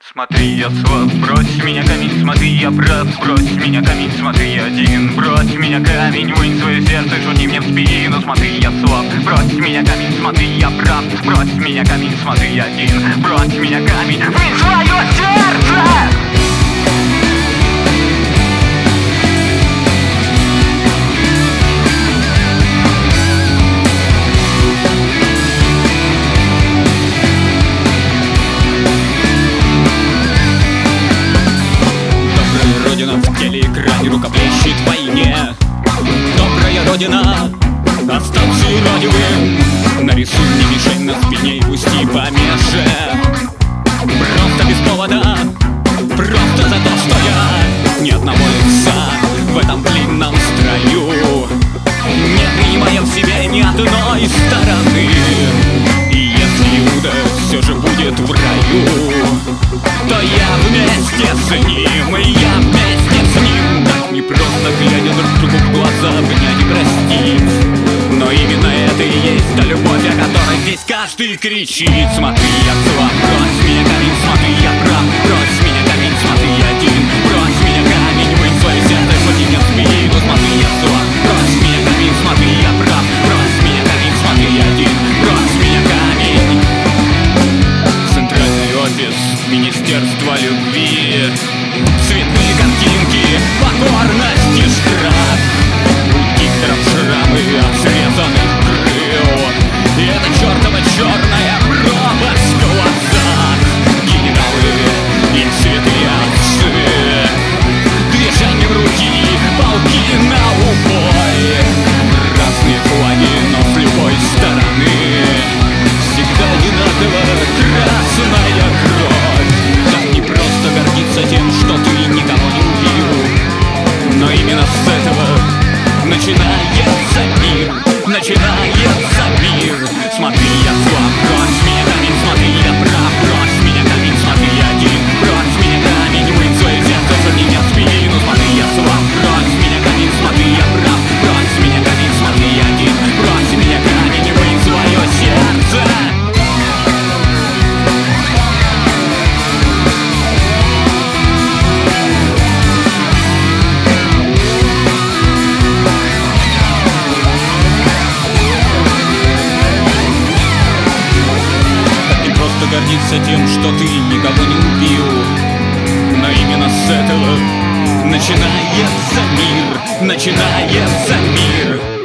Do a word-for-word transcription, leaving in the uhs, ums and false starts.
Смотри, я слаб, брось меня камень, смотри, я прав. Брось меня камень, смотри, я один. Брось меня камень, вынь свое сердце, шути мне в спину. Смотри, я слаб, брось меня камень, смотри, я прав. Брось меня камень, смотри, я один. Брось меня камень, вынь свое сердце. В телеэкране рукоплещет в войне. Добрая Родина, останься родивым. Нарисуй мне мишень на спине и пусти помеже. Просто без повода, просто за то, что я ни одного лица в этом длинном строю, не принимая в себе ни одной стороны. И если Иуда все же будет в раю, то я вместе с ним, и я вместе с ним. Так не просто, глядя друг другу в глаза, обнять и простить. Но именно это и есть та любовь, о которой здесь каждый кричит. Смотри, я слаб, брось меня камень, смотри, я прав. Брось меня камень, смотри, я один. Брось меня камень, вынь свое сердце, шути мне в спину. Смотри, я слаб, брось меня камень, смотри, я прав. Брось меня камень, смотри, я один. Брось меня камень. Центральный офис Министерства любви. Цветные картинки, покорность и штраф. У дикторов шрамы от срезанных крыл. И эта чертова черная пропасть в глазах. Генералы и святые отцы. Движение в руки, полки на убой. Разные флаги, но с любой стороны всегда одинаково красная кровь. Так не просто гордиться тем, что ты никого не убил. Но именно с этого начинается мир. Начинается мир. Смотри, я слаб, брось меня камень, смотри, я прав. Брось меня камень, смотри, я один. Брось меня камень, вынь свое сердце, шути мне в спину. Смотри, я слаб, брось меня камень, смотри, я прав. Брось меня камень, смотри, я один. Брось меня камень, вынь свое сердце. Гордиться тем, что ты никого не убил. Но именно с этого начинается мир. Начинается мир.